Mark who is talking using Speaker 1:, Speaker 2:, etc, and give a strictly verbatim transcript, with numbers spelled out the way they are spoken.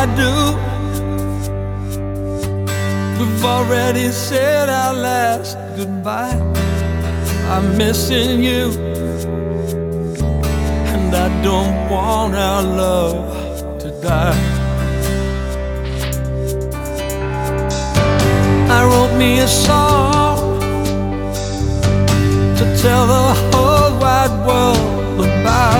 Speaker 1: I do. We've already said our last goodbye. I'm missing you, and I don't want our love to die. I wrote me a song to tell the whole wide world about